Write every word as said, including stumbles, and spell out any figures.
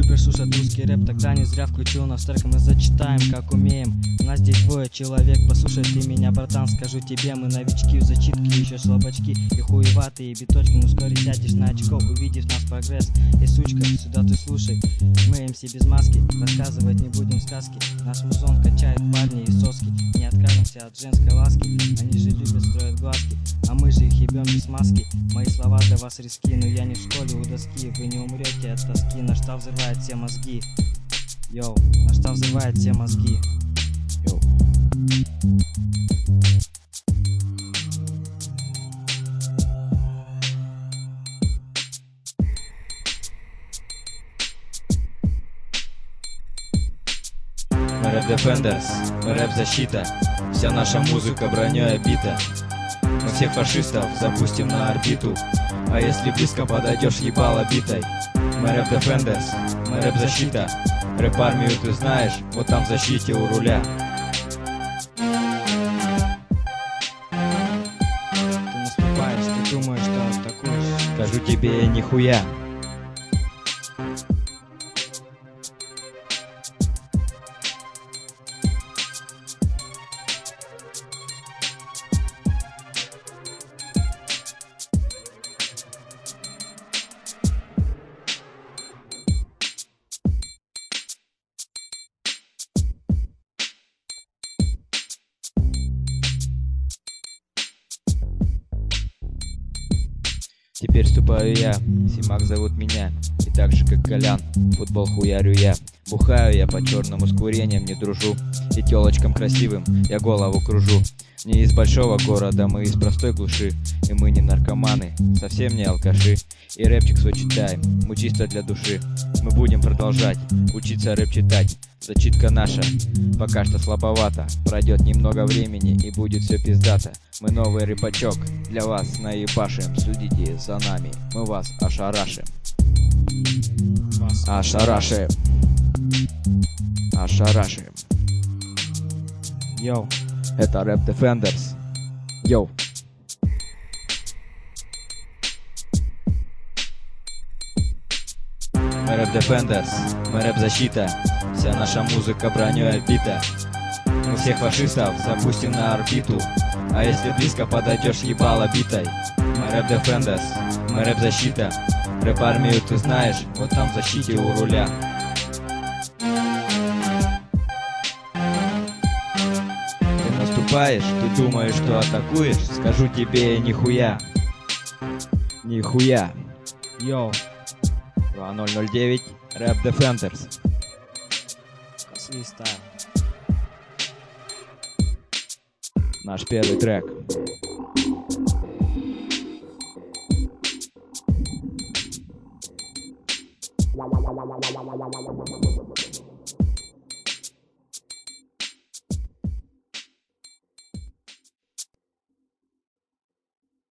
Любишь слушать русский рэп, тогда не зря включил нас трек. Мы зачитаем, как умеем. Нас здесь двое человек. Послушай ты меня, братан, скажу тебе. Мы новички в зачитке, еще слабачки и хуеватые биточки. Ну вскоре сядешь на очко, увидев наш прогресс. И сучка, сюда ты слушай. Мы эм си без маски, рассказывать не будем сказки. Наш музон качает парни и соски. Не откажемся от женской ласки. Они же любят, строят глазки, а мы же их ебем без маски. Мои слова для вас риски, но я не в школе у доски. Вы не умрете от тоски, наш штаб взрывает все мозги. Йоу, наш штаб взрывает все мозги. Йоу. Мы рэп Defenders, мы рэп защита. Вся наша музыка броней обита. Мы всех фашистов запустим на орбиту. А если близко подойдешь, ебало битой. Мы рэп Defenders, мы рэп защита. Рэп армию ты знаешь, вот там в защите у руля. Ты наступаешь, ты думаешь, что атакуешь. Скажу тебе нихуя. Теперь вступаю я, Симак зовут меня. И так же как Колян, футбол хуярю я. Бухаю я по черному с курением, не дружу. И телочкам красивым я голову кружу. Не из большого города, мы из простой глуши. И мы не наркоманы, совсем не алкаши. И рэпчик свой читаем, мы чисто для души. Мы будем продолжать учиться рэп читать. Зачитка наша пока что слабовато. Пройдет немного времени и будет все пиздато. Мы новый рэпачок для вас наебашим. Следите за нами, мы вас ошарашим. Вас Ошарашим. Ошарашим. Йоу. Это рэп Defenders. Йоу. Мы рэп Defenders, мы рэп защита. Вся наша музыка броней обита. Мы всех фашистов запустим на орбиту. А если близко подойдешь, ебало битой. Мы рэп Defenders, мы рэп защита. Рэп армию ты знаешь, вот там в защите у руля. Ты наступаешь, ты думаешь, что атакуешь. Скажу тебе нихуя. Нихуя. Йоу. два ноль ноль девять, рэп Defenders. Свистайл. Наш первый трек. Wow, wow, wow, wow, wow, wow, wow, wow, wow, wow, wow.